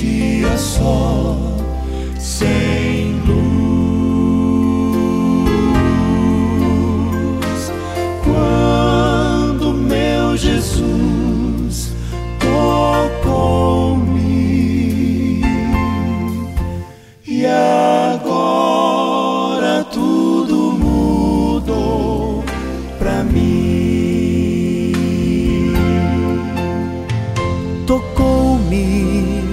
dia só, sem luz. Quando meu Jesus tocou-me, e agora tudo mudou pra mim. Tocou-me,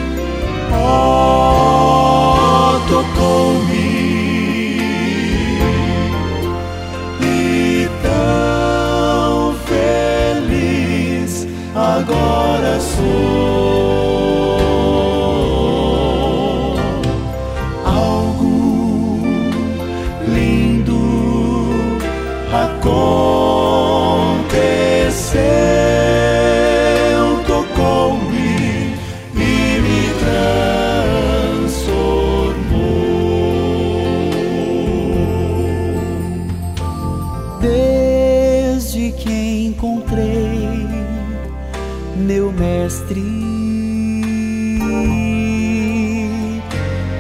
oh, tocou-me, e tão feliz agora sou. Algo lindo aconteceu, tocou-me e me transformou. Desde que encontrei meu mestre,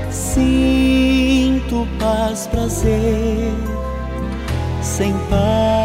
sinto paz, prazer, sem par.